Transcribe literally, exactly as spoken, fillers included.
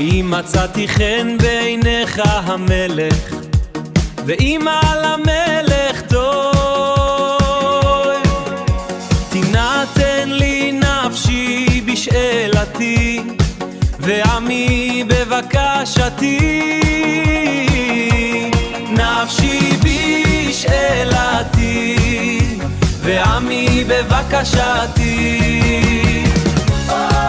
אם מצאתי חן בעיניך המלך, ואם על המלך טוב, תינתן לי נפשי בשאלתי, ועמי בבקשתי. נפשי בשאלתי, ועמי בבקשתי.